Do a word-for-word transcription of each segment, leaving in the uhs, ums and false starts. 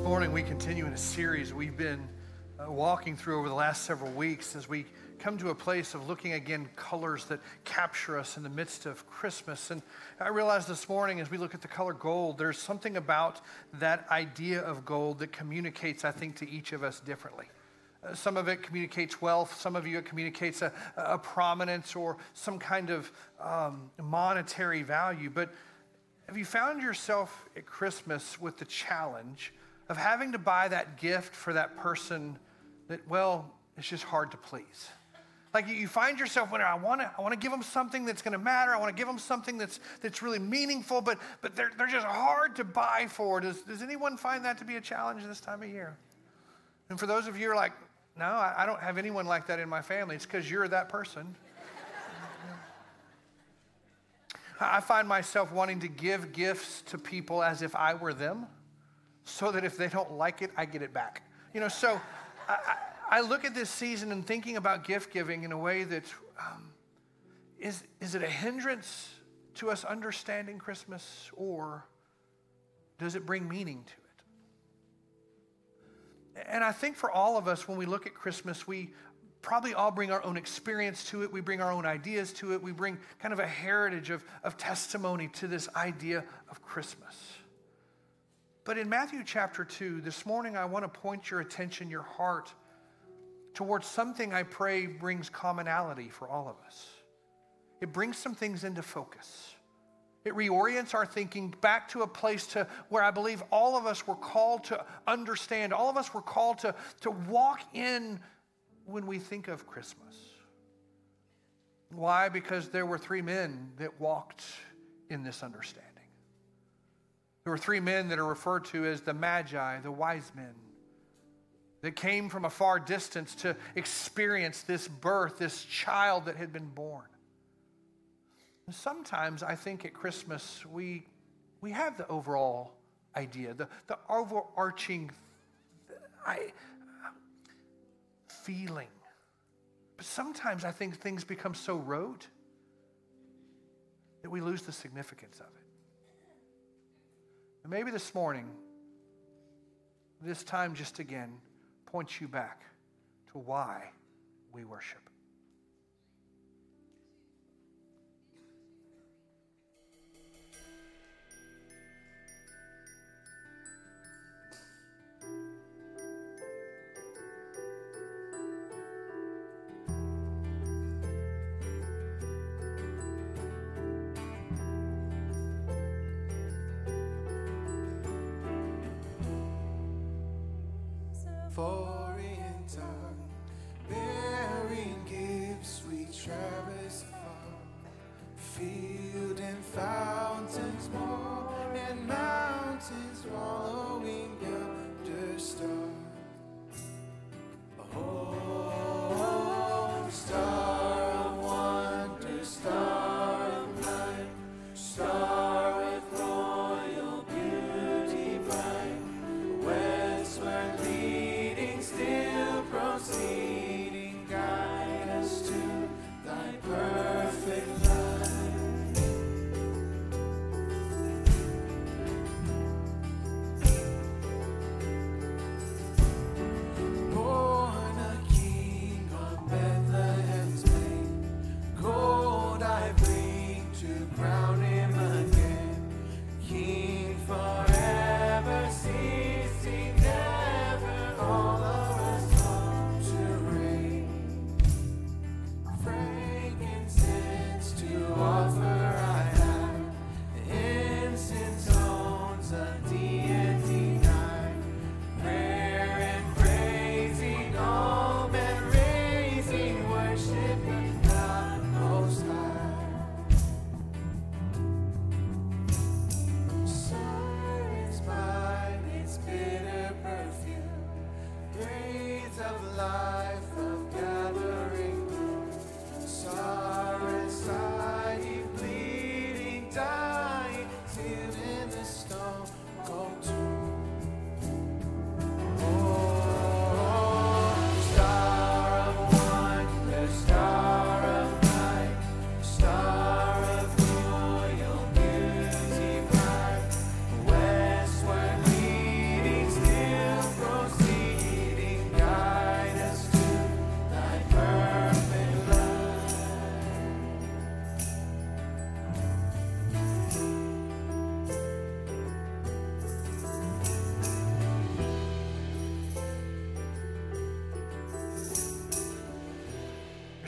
morning we continue in a series we've been uh, walking through over the last several weeks as we come to a place of looking again colors that capture us in the midst of Christmas. And I realized this morning as we look at the color gold, there's something about that idea of gold that communicates, I think, to each of us differently. Uh, some of it communicates wealth. Some of you it communicates a, a prominence or some kind of um, monetary value. But have you found yourself at Christmas with the challenge of having to buy that gift for that person that, well, it's just hard to please? Like you find yourself when I want to, I want to give them something that's going to matter. I want to give them something that's that's really meaningful, but but they're they're just hard to buy for. Does does anyone find that to be a challenge this time of year? And for those of you who are like, no, I, I don't have anyone like that in my family. It's because you're that person. I find myself wanting to give gifts to people as if I were them, so that if they don't like it, I get it back. You know, so I, I, I look at this season and thinking about gift giving in a way that, um, is, is it a hindrance to us understanding Christmas, or does it bring meaning to it? And I think for all of us, when we look at Christmas, we probably all bring our own experience to it. We bring our own ideas to it. We bring kind of a heritage of, of testimony to this idea of Christmas. But in Matthew chapter two, this morning I want to point your attention, your heart, towards something I pray brings commonality for all of us. It brings some things into focus. It reorients our thinking back to a place to where I believe all of us were called to understand. All of us were called to, to walk in when we think of Christmas. Why? Because there were three men that walked in this understanding. There were three men that are referred to as the Magi, the wise men, that came from a far distance to experience this birth, this child that had been born. And sometimes I think at Christmas we, we have the overall idea, the, the overarching I, feeling. But sometimes I think things become so rote that we lose the significance of it. And maybe this morning, this time just again, points you back to why we worship. Foreign tongue, bearing gifts, we traverse far, field and fountains more, and mountains following yonder star. Oh, star of wonder, star of light, star with royal beauty bright, westward leading, still proceeding, guide us to thy perfect light.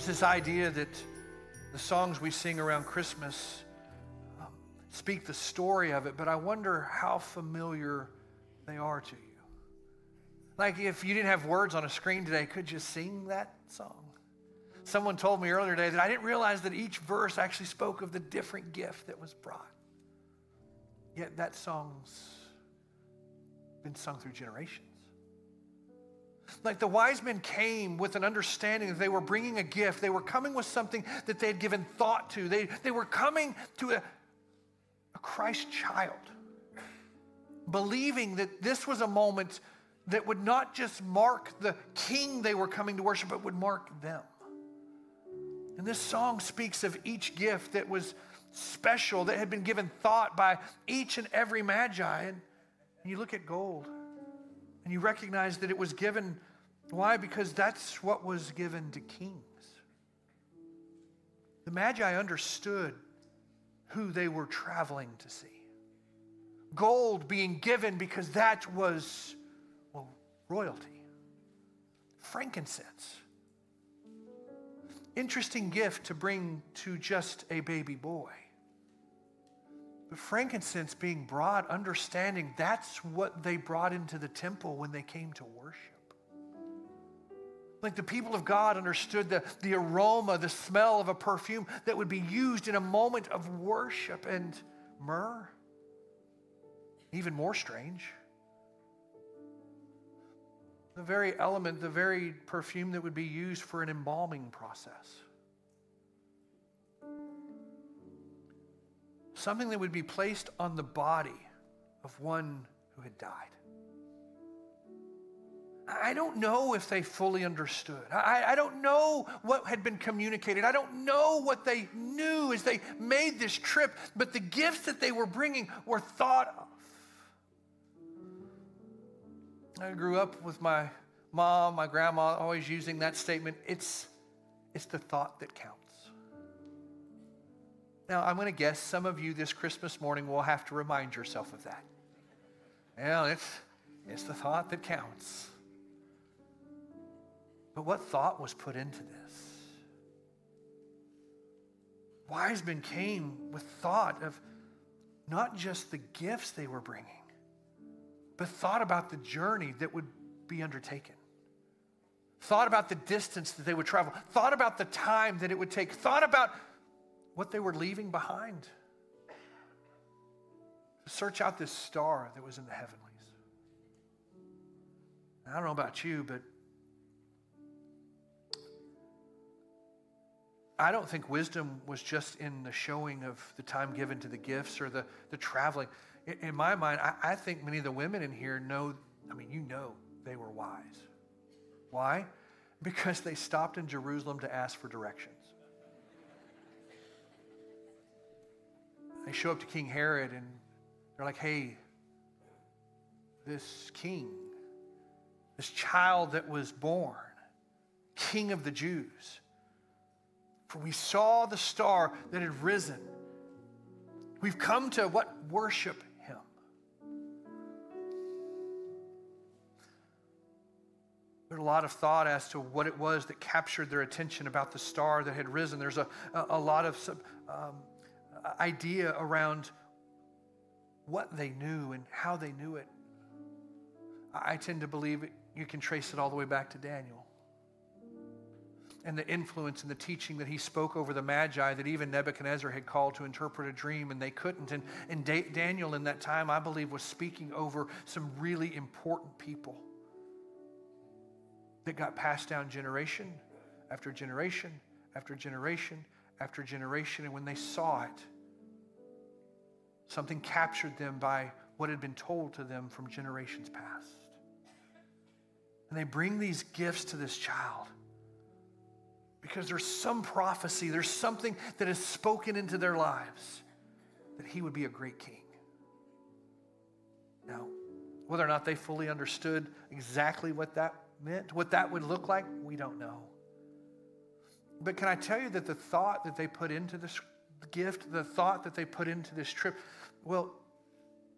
this idea that the songs we sing around Christmas um, speak the story of it, but I wonder how familiar they are to you. Like if you didn't have words on a screen today, could you sing that song? Someone told me earlier today that I didn't realize that each verse actually spoke of the different gift that was brought. Yet that song's been sung through generations. Like the wise men came with an understanding that they were bringing a gift. They were coming with something that they had given thought to. They, they were coming to a, a Christ child, believing that this was a moment that would not just mark the king they were coming to worship, but would mark them. And this song speaks of each gift that was special, that had been given thought by each and every magi. And you look at gold, and you recognize that it was given. Why? Because that's what was given to kings. The Magi understood who they were traveling to see. Gold being given because that was, well, royalty. Frankincense. Interesting gift to bring to just a baby boy. But frankincense being brought, understanding that's what they brought into the temple when they came to worship. Like the people of God understood the, the aroma, the smell of a perfume that would be used in a moment of worship. And myrrh, even more strange, the very element, the very perfume that would be used for an embalming process. Something that would be placed on the body of one who had died. I don't know if they fully understood. I, I don't know what had been communicated. I don't know what they knew as they made this trip, but the gifts that they were bringing were thought of. I grew up with my mom, my grandma, always using that statement. It's, it's the thought that counts. Now, I'm going to guess some of you this Christmas morning will have to remind yourself of that. Well, it's, it's the thought that counts. But what thought was put into this? Wise men came with thought of not just the gifts they were bringing, but thought about the journey that would be undertaken. Thought about the distance that they would travel. Thought about the time that it would take. Thought about what they were leaving behind. Search out this star that was in the heavenlies. I don't know about you, but I don't think wisdom was just in the showing of the time given to the gifts or the, the traveling. In, in my mind, I, I think many of the women in here know, I mean, you know they were wise. Why? Because they stopped in Jerusalem to ask for directions. They show up to King Herod and they're like, hey, this king, this child that was born, King of the Jews, for we saw the star that had risen. We've come to what? Worship him. There's a lot of thought as to what it was that captured their attention about the star that had risen. There's a, a, a lot of um, idea around what they knew and how they knew it. I tend to believe it, you can trace it all the way back to Daniel. And the influence and the teaching that he spoke over the Magi that even Nebuchadnezzar had called to interpret a dream and they couldn't. And, and da- Daniel in that time, I believe, was speaking over some really important people that got passed down generation after generation after generation after generation. And when they saw it, something captured them by what had been told to them from generations past. And they bring these gifts to this child because there's some prophecy, there's something that is spoken into their lives that he would be a great king. Now, whether or not they fully understood exactly what that meant, what that would look like, we don't know. But can I tell you that the thought that they put into this gift, the thought that they put into this trip, well,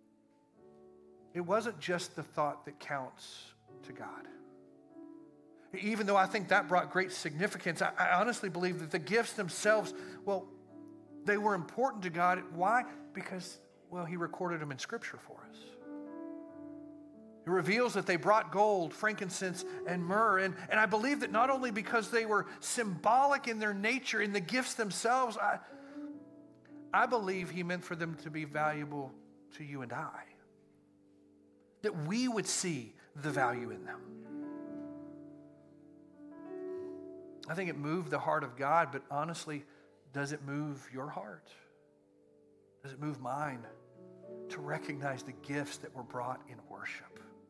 it wasn't just the thought that counts to God. Even though I think that brought great significance, I, I honestly believe that the gifts themselves, well, they were important to God. Why? Because, well, he recorded them in Scripture for us. It reveals that they brought gold, frankincense, and myrrh. And, and I believe that not only because they were symbolic in their nature, in the gifts themselves, I, I believe he meant for them to be valuable to you and I. That we would see the value in them. I think it moved the heart of God, but honestly, does it move your heart? Does it move mine to recognize the gifts that were brought in worship?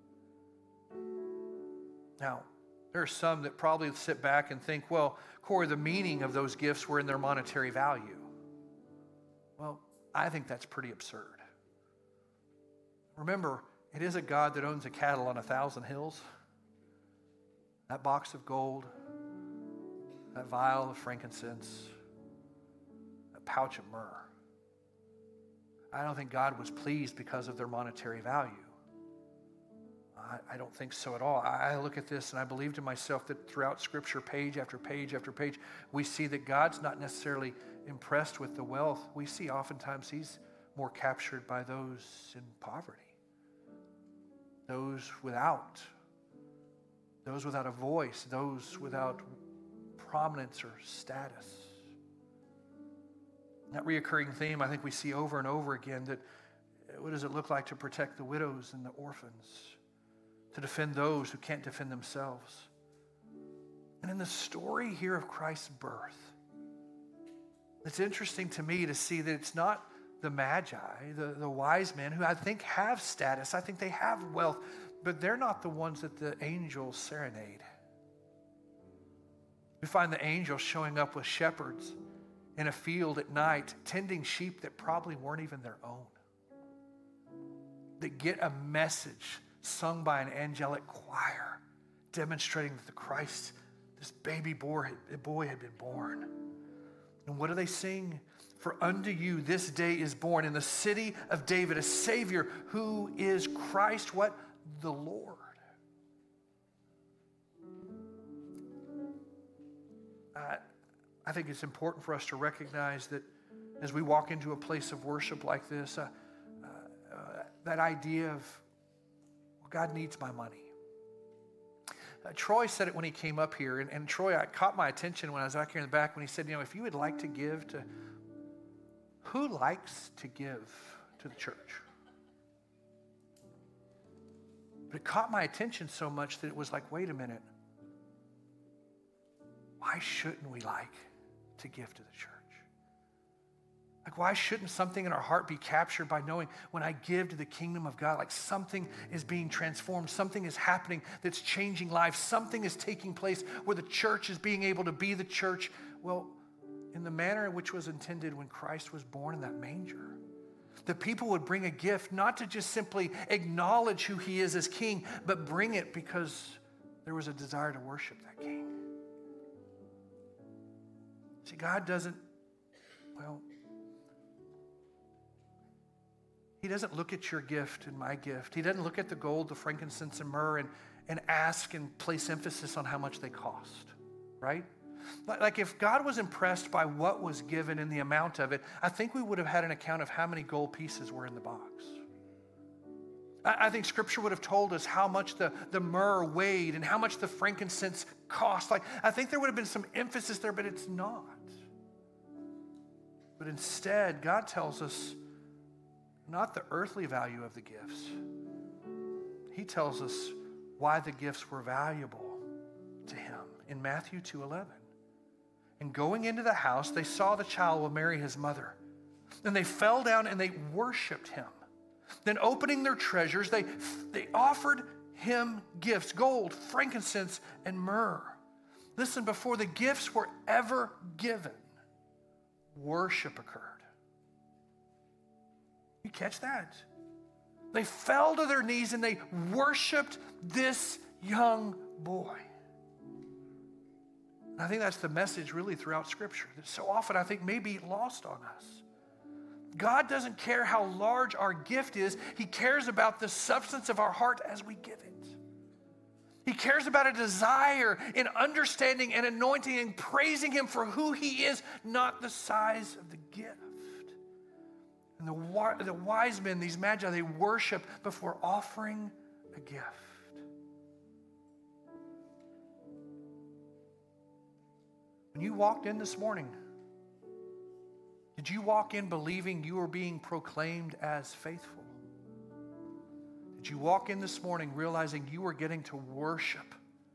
Now, there are some that probably sit back and think, well, Corey, the meaning of those gifts were in their monetary value. Well, I think that's pretty absurd. Remember, it is a God that owns a cattle on a thousand hills. That box of gold, that vial of frankincense, that pouch of myrrh. I don't think God was pleased because of their monetary value. I, I don't think so at all. I, I look at this and I believe to myself that throughout Scripture, page after page after page, we see that God's not necessarily impressed with the wealth. We see oftentimes he's more captured by those in poverty, those without, those without a voice, those without prominence or status. That reoccurring theme I think we see over and over again, that what does it look like to protect the widows and the orphans, to defend those who can't defend themselves. And in the story here of Christ's birth, it's interesting to me to see that it's not the magi, the, the wise men who I think have status, I think they have wealth, but they're not the ones that the angels serenade. We find the angels showing up with shepherds in a field at night, tending sheep that probably weren't even their own. That get a message sung by an angelic choir, demonstrating that the Christ, this baby boy, boy had been born. And what do they sing? For unto you this day is born in the city of David a Savior who is Christ, what? The Lord. Uh, I think it's important for us to recognize that as we walk into a place of worship like this, uh, uh, uh, that idea of, well, God needs my money. Uh, Troy said it when he came up here, and, and Troy, I caught my attention when I was back here in the back when he said, you know, if you would like to give to, who likes to give to the church? But it caught my attention so much that it was like, wait a minute. Why shouldn't we like to give to the church? Like, why shouldn't something in our heart be captured by knowing when I give to the kingdom of God, like something is being transformed, something is happening that's changing lives, something is taking place where the church is being able to be the church, well, in the manner in which was intended when Christ was born in that manger. The people would bring a gift, not to just simply acknowledge who he is as king, but bring it because there was a desire to worship that king. See, God doesn't, well, he doesn't look at your gift and my gift. He doesn't look at the gold, the frankincense, and myrrh and, and ask and place emphasis on how much they cost, right? Like if God was impressed by what was given and the amount of it, I think we would have had an account of how many gold pieces were in the box. I, I think Scripture would have told us how much the, the myrrh weighed and how much the frankincense cost. Like I think there would have been some emphasis there, but it's not. But instead, God tells us not the earthly value of the gifts. He tells us why the gifts were valuable to him in Matthew two eleven. And going into the house, they saw the child with Mary, his mother. And they fell down and they worshiped him. Then opening their treasures, they, they offered him gifts, gold, frankincense, and myrrh. Listen, before the gifts were ever given, worship occurred. You catch that? They fell to their knees and they worshiped this young boy. And I think that's the message really throughout Scripture that so often I think may be lost on us. God doesn't care how large our gift is. He cares about the substance of our heart as we give it. He cares about a desire in understanding and anointing and praising him for who he is, not the size of the gift. And the, the wise men, these magi, they worship before offering a gift. When you walked in this morning, did you walk in believing you were being proclaimed as faithful? Did you walk in this morning realizing you were getting to worship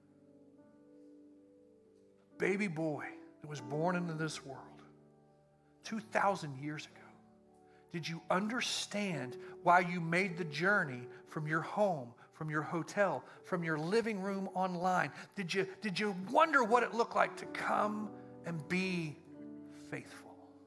a baby boy that was born into this world two thousand years ago? Did you understand why you made the journey from your home, from your hotel, from your living room online? Did you, did you wonder what it looked like to come and be faithful?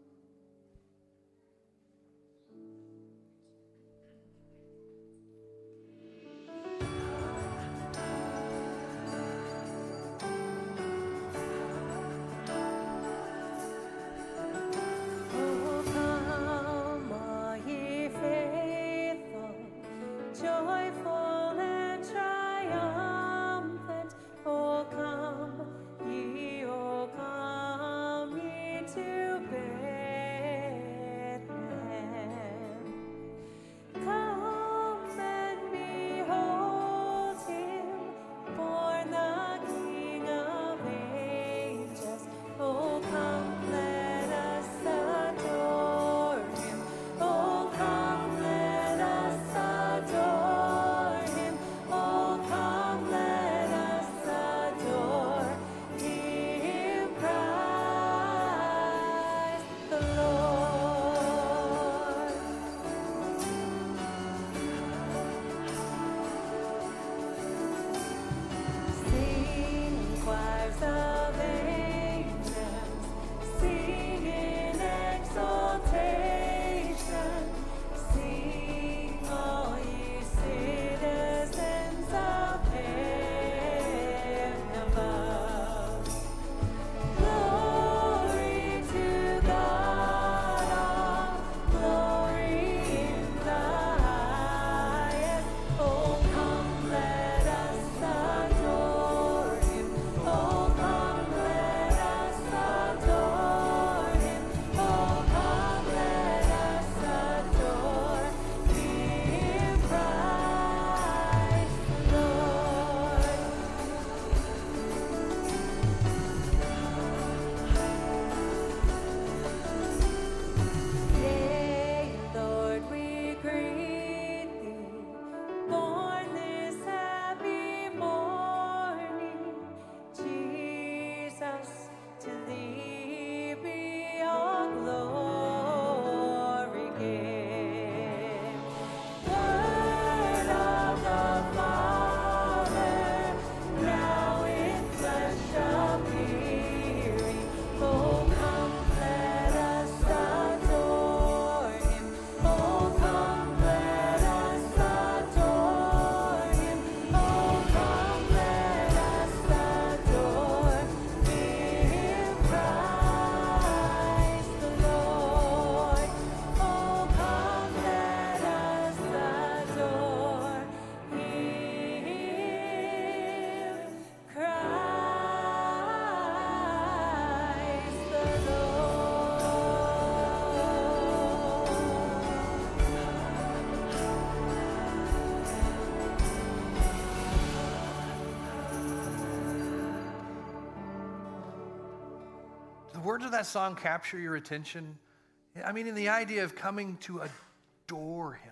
The words of that song capture your attention. I mean, in the idea of coming to adore him.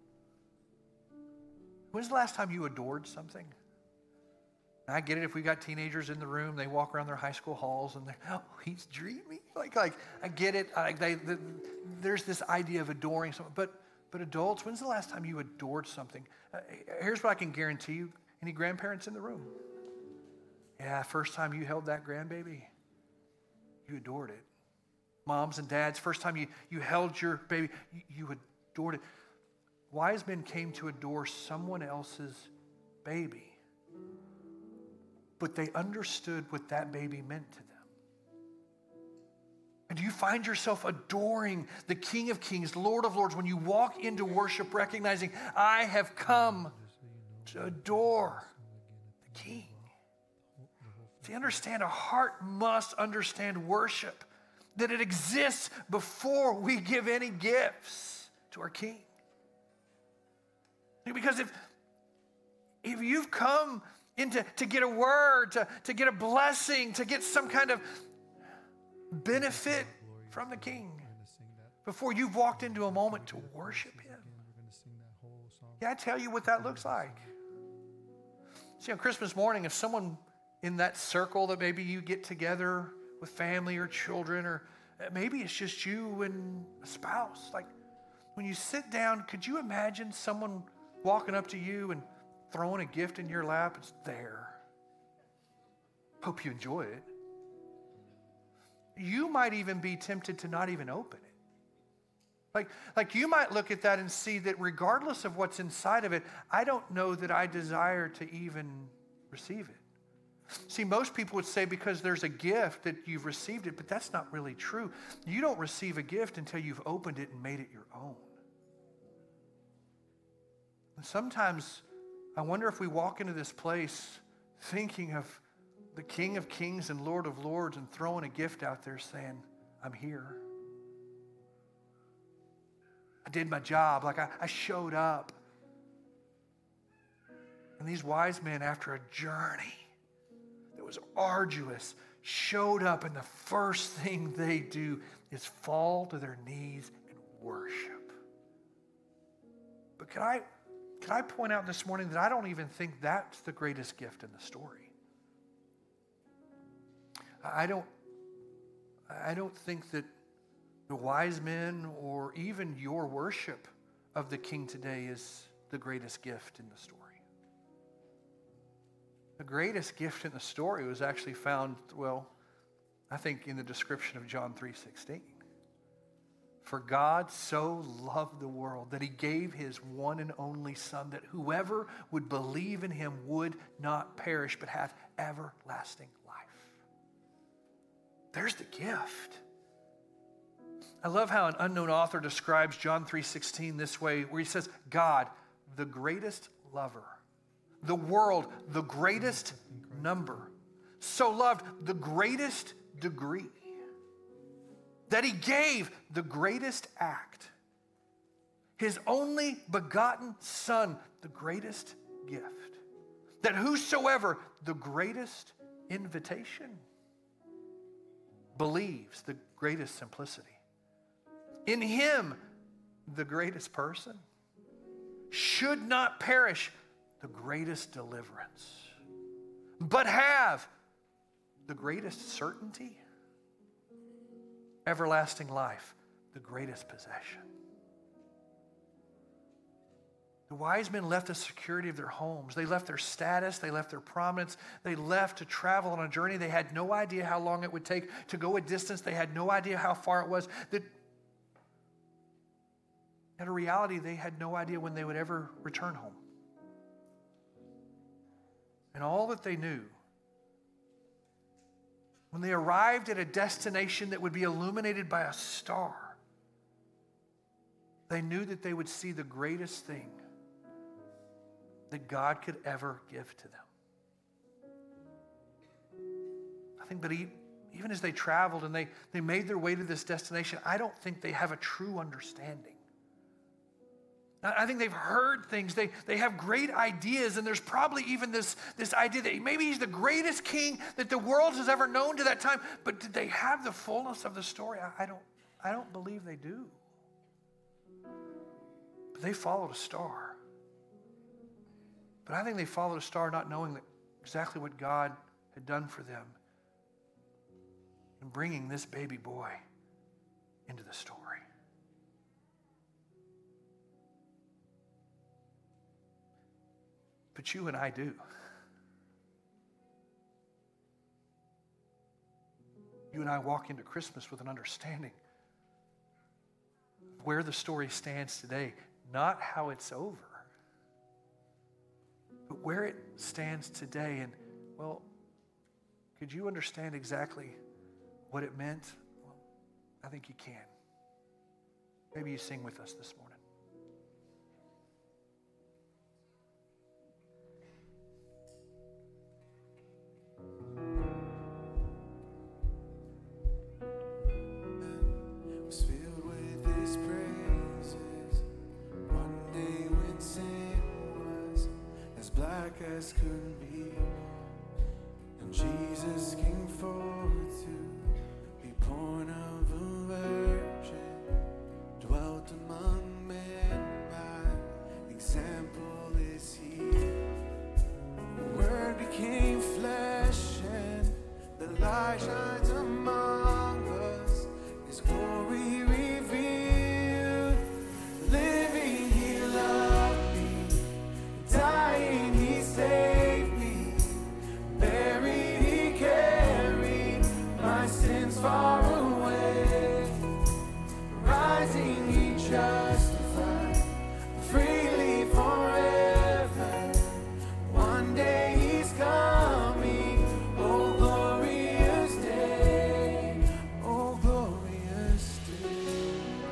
When's the last time you adored something? I get it if we got teenagers in the room, they walk around their high school halls and they're, oh, he's dreamy. Like, like I get it. I, they, the, there's this idea of adoring something. But, but adults, when's the last time you adored something? Uh, here's what I can guarantee you. Any grandparents in the room? Yeah, first time you held that grandbaby, you adored it. Moms and dads, first time you, you held your baby, you, you adored it. Wise men came to adore someone else's baby, but they understood what that baby meant to them. And do you find yourself adoring the King of Kings, Lord of Lords, when you walk into worship recognizing, I have come to adore the King. See, understand, a heart must understand worship, that it exists before we give any gifts to our King. Because if, if you've come into to get a word, to, to get a blessing, to get some kind of benefit from the King, before you've walked into a moment to worship him, yeah, I tell you what that looks like. See, on Christmas morning, if someone in that circle that maybe you get together with family or children, or maybe it's just you and a spouse, like when you sit down, could you imagine someone walking up to you and throwing a gift in your lap? It's there. Hope you enjoy it. You might even be tempted to not even open it. Like, like you might look at that and see that regardless of what's inside of it, I don't know that I desire to even receive it. See, most people would say because there's a gift that you've received it, but that's not really true. You don't receive a gift until you've opened it and made it your own. And sometimes I wonder if we walk into this place thinking of the King of Kings and Lord of Lords and throwing a gift out there saying, I'm here. I did my job, like I, I showed up. And these wise men, after a journey that was arduous, showed up, and the first thing they do is fall to their knees and worship. But can I, can I point out this morning that I don't even think that's the greatest gift in the story. I don't, I don't think that the wise men or even your worship of the King today is the greatest gift in the story. The greatest gift in the story was actually found, well, I think in the description of John three sixteen. For God so loved the world that he gave his one and only Son, that whoever would believe in him would not perish but have everlasting life. There's the gift. I love how an unknown author describes John three sixteen this way, where he says, God, the greatest lover, the world, the greatest number, so loved the greatest degree, that he gave the greatest act, his only begotten Son, the greatest gift, that whosoever, the greatest invitation, believes, the greatest simplicity, in him, the greatest person, should not perish, the greatest deliverance, but have the greatest certainty, everlasting life, the greatest possession. The wise men left the security of their homes. They left their status. They left their prominence. They left to travel on a journey. They had no idea how long it would take to go a distance. They had no idea how far it was. That, in reality, they had no idea when they would ever return home. And all that they knew, when they arrived at a destination that would be illuminated by a star, they knew that they would see the greatest thing that God could ever give to them. I think, but even as they traveled and they, they made their way to this destination, I don't think they have a true understanding. I think they've heard things. They, they have great ideas, and there's probably even this, this idea that maybe he's the greatest king that the world has ever known to that time. But did they have the fullness of the story? I, I don't, I don't believe they do. But they followed a star. But I think they followed a star not knowing that exactly what God had done for them in bringing this baby boy into the story. But you and I do. You and I walk into Christmas with an understanding of where the story stands today, not how it's over, but where it stands today. And, well, could you understand exactly what it meant? Well, I think you can. Maybe you sing with us this morning. his praises. One day when sin was as black as could be, and Jesus came forth to be born of a virgin, dwelt among men, by example is he. The word became flesh, and the light shines among us. His glory revealed. Living he loved me, dying he saved me, buried he carried my sins far away, rising he justified freely forever. One day he's coming, oh glorious day, oh glorious day.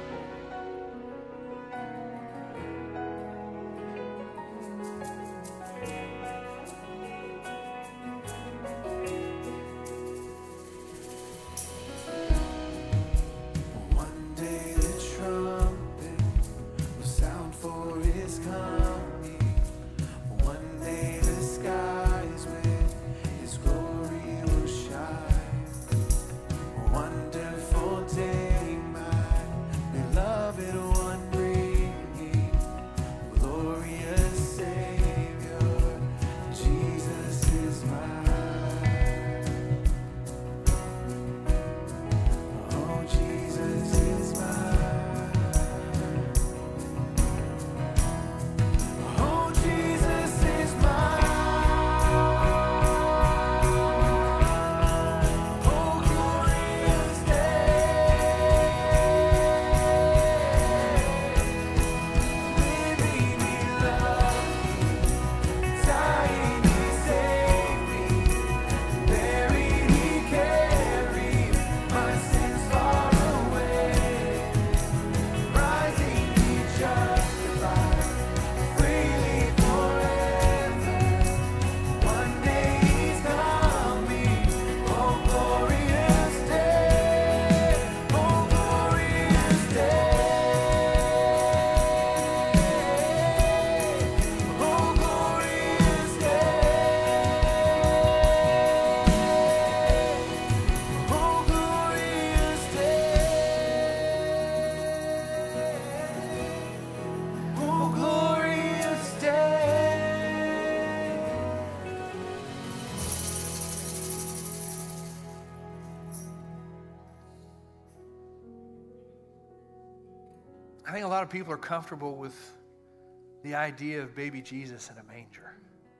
One day the trumpet will sound for his coming. One day the skies with his glory will shine. Wonderful day, my beloved one bringing, glorious Savior, Jesus is mine. Oh, Jesus is mine. Oh, Jesus is mine. Oh, glorious day. Living he loved me, dying he saved me, buried he carried my sins far away, rising he justified freely forever. One day he's coming, oh glorious day, oh glorious day, oh glorious day, oh glorious day, oh glorious day. I think a lot of people are comfortable with the idea of baby Jesus in a manger.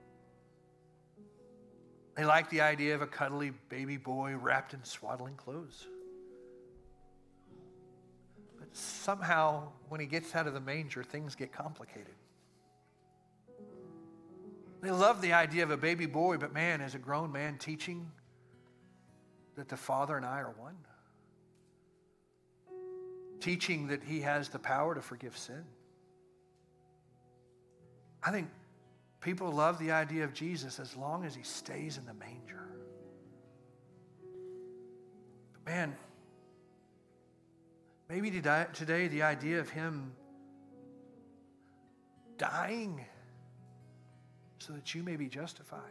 They like the idea of a cuddly baby boy wrapped in swaddling clothes. But somehow, when he gets out of the manger, things get complicated. They love the idea of a baby boy, but man, as a grown man teaching that the Father and I are one. Teaching that he has the power to forgive sin. I think people love the idea of Jesus as long as he stays in the manger. But man, maybe today the idea of him dying so that you may be justified,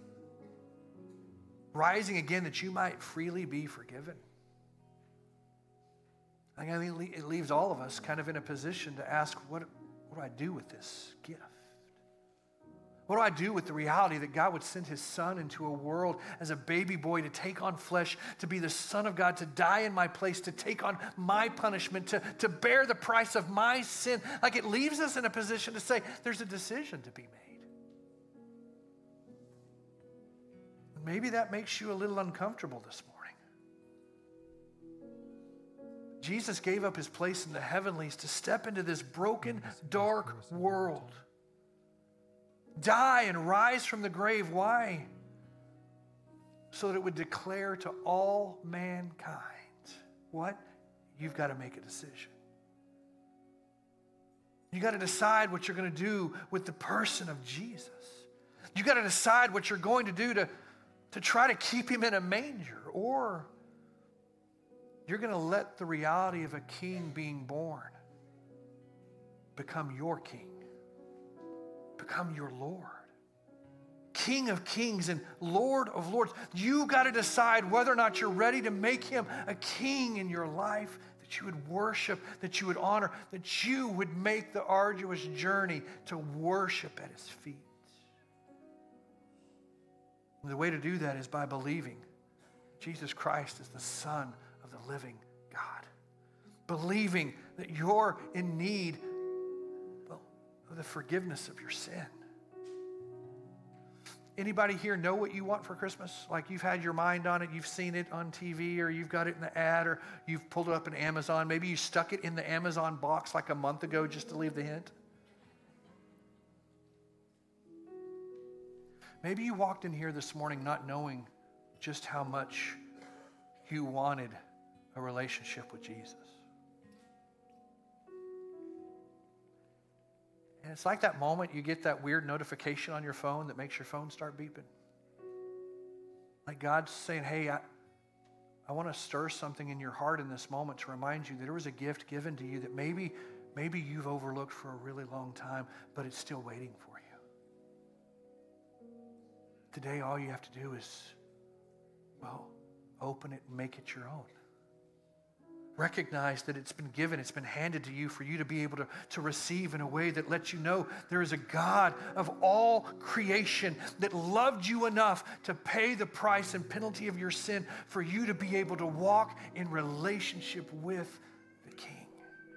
rising again that you might freely be forgiven. I think it leaves all of us kind of in a position to ask, what, what do I do with this gift? What do I do with the reality that God would send his son into a world as a baby boy to take on flesh, to be the Son of God, to die in my place, to take on my punishment, to, to bear the price of my sin? Like, it leaves us in a position to say, there's a decision to be made. Maybe that makes you a little uncomfortable this morning. Jesus gave up his place in the heavenlies to step into this broken, dark world. Die and rise from the grave. Why? So that it would declare to all mankind, what? You've got to make a decision. You got to decide what you're going to do with the person of Jesus. You got to decide what you're going to do to, to try to keep him in a manger, or you're going to let the reality of a king being born become your king, become your Lord. King of kings and Lord of lords. You got to decide whether or not you're ready to make him a king in your life, that you would worship, that you would honor, that you would make the arduous journey to worship at his feet. And the way to do that is by believing Jesus Christ is the Son of the living God. Believing that you're in need, well, of the forgiveness of your sin. Anybody here know what you want for Christmas? Like you've had your mind on it, you've seen it on T V, or you've got it in the ad, or you've pulled it up in Amazon. Maybe you stuck it in the Amazon box like a month ago just to leave the hint. Maybe you walked in here this morning not knowing just how much you wanted a relationship with Jesus. And it's like that moment you get that weird notification on your phone that makes your phone start beeping. Like God's saying, hey, I, I want to stir something in your heart in this moment to remind you that there was a gift given to you that maybe, maybe you've overlooked for a really long time, but it's still waiting for you. Today, all you have to do is, well, open it and make it your own. Recognize that it's been given, it's been handed to you for you to be able to, to receive in a way that lets you know there is a God of all creation that loved you enough to pay the price and penalty of your sin for you to be able to walk in relationship with the King.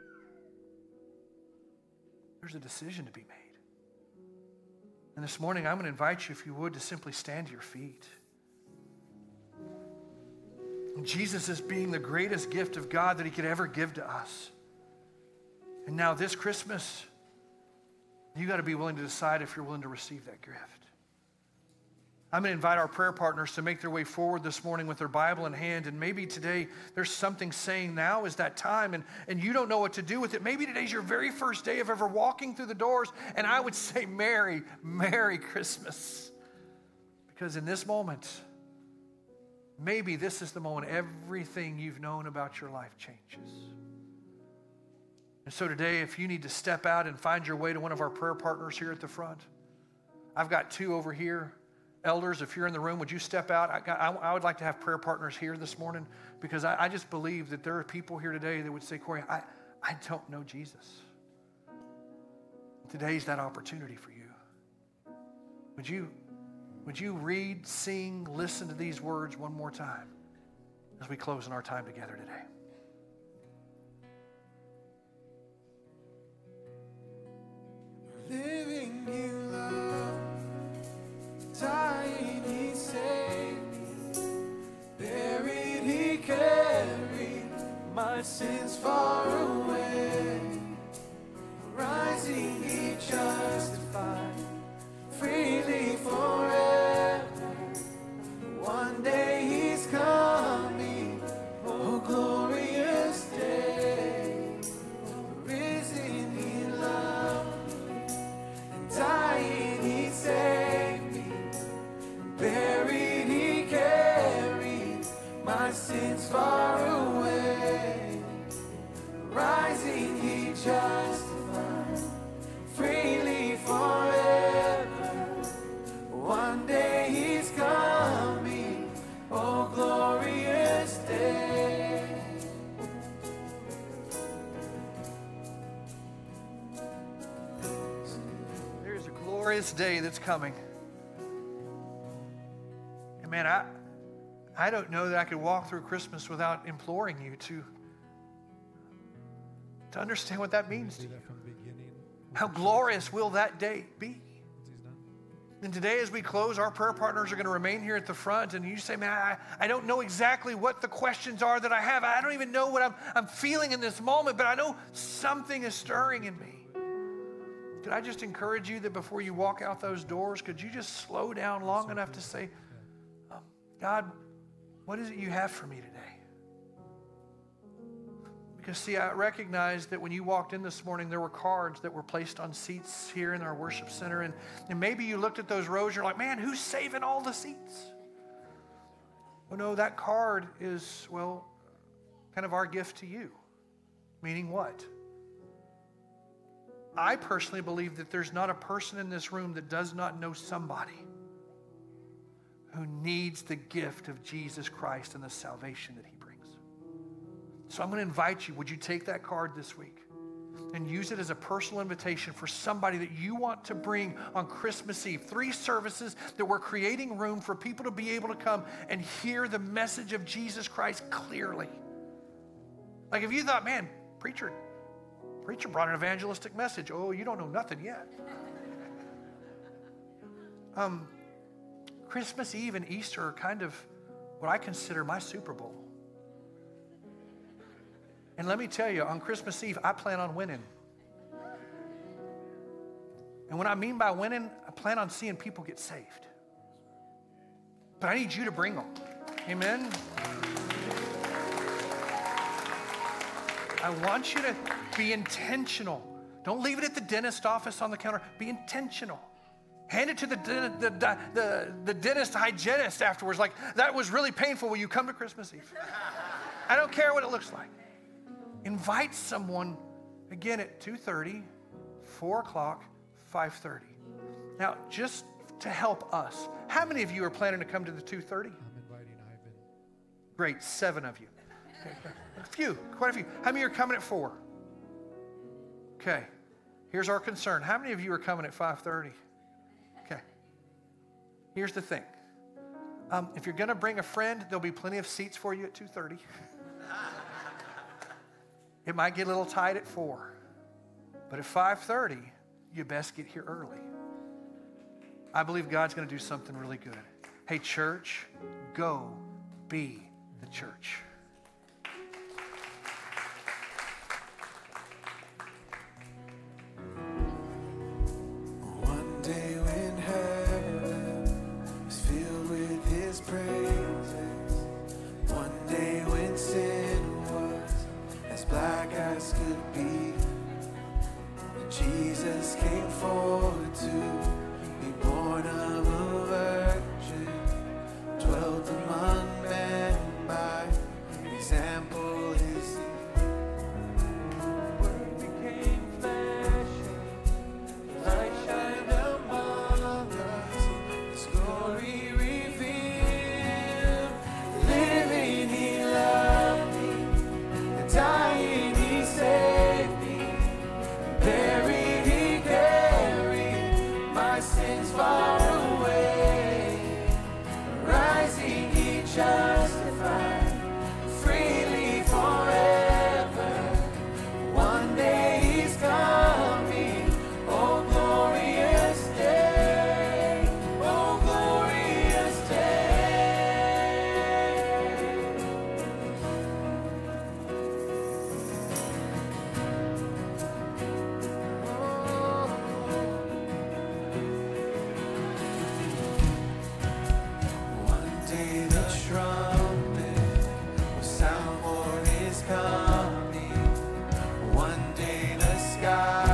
There's a decision to be made. And this morning, I'm going to invite you, if you would, to simply stand to your feet. Jesus is being the greatest gift of God that he could ever give to us. And now this Christmas, you got to be willing to decide if you're willing to receive that gift. I'm going to invite our prayer partners to make their way forward this morning with their Bible in hand. And maybe today there's something saying now is that time and, and you don't know what to do with it. Maybe today's your very first day of ever walking through the doors. And I would say, Merry, Merry Christmas. Because in this moment, maybe this is the moment everything you've known about your life changes. And so today, if you need to step out and find your way to one of our prayer partners here at the front, I've got two over here. Elders, if you're in the room, would you step out? I, I, I would like to have prayer partners here this morning because I, I just believe that there are people here today that would say, Corey, I, I don't know Jesus. Today's that opportunity for you. Would you Would you read, sing, listen to these words one more time as we close in our time together today? Living in love, dying he saved me, buried he carried my sins far away, rising he justified, freely forever. One day he's coming, oh glorious day, risen he loved me, and dying he saved me, buried he carried my sins far away, rising he justified, freely forever. One day he's coming, oh glorious day. There's a glorious day that's coming. And man, I, I don't know that I could walk through Christmas without imploring you to, to understand what that means to you. How glorious will that day be? And today as we close, our prayer partners are going to remain here at the front. And you say, man, I, I don't know exactly what the questions are that I have. I don't even know what I'm, I'm feeling in this moment, but I know something is stirring in me. Could I just encourage you that before you walk out those doors, could you just slow down long enough to say, um, God, what is it you have for me today? Because see, I recognize that when you walked in this morning, there were cards that were placed on seats here in our worship center. And, and maybe you looked at those rows and you're like, man, who's saving all the seats? Well, no, that card is, well, kind of our gift to you. Meaning what? I personally believe that there's not a person in this room that does not know somebody who needs the gift of Jesus Christ and the salvation that he brings. So I'm going to invite you, would you take that card this week and use it as a personal invitation for somebody that you want to bring on Christmas Eve? Three services that we're creating room for people to be able to come and hear the message of Jesus Christ clearly. Like if you thought, man, preacher, preacher brought an evangelistic message. Oh, you don't know nothing yet. Um, Christmas Eve and Easter are kind of what I consider my Super Bowl. And let me tell you, on Christmas Eve, I plan on winning. And what I mean by winning, I plan on seeing people get saved. But I need you to bring them. Amen? I want you to be intentional. Don't leave it at the dentist office on the counter. Be intentional. Hand it to the, the, the, the, the dentist hygienist afterwards. Like, that was really painful. Will you come to Christmas Eve? I don't care what it looks like. Invite someone, again, at two thirty, four o'clock, five thirty. Now, just to help us, how many of you are planning to come to the two thirty? I'm inviting Ivan. Great, seven of you. Okay. A few, quite a few. How many are coming at four? Okay, here's our concern. How many of you are coming at five thirty? Okay, here's the thing. Um, if you're going to bring a friend, there'll be plenty of seats for you at two thirty. It might get a little tight at four, but at five thirty, you best get here early. I believe God's going to do something really good. Hey, church, go be the church. One day when heaven was filled with his praises, one day when sin was as black as could be, and Jesus came forward to be born of a virgin, dwelt among men by example is he. Word became flesh, light shined among us, his glory revealed. Living he loved me, and dying he saved me, buried he carried my sins far away, rising he justified freely forever. One day he's coming, oh glorious day, oh glorious day. One day the trumpet will sound for his coming. One day the sky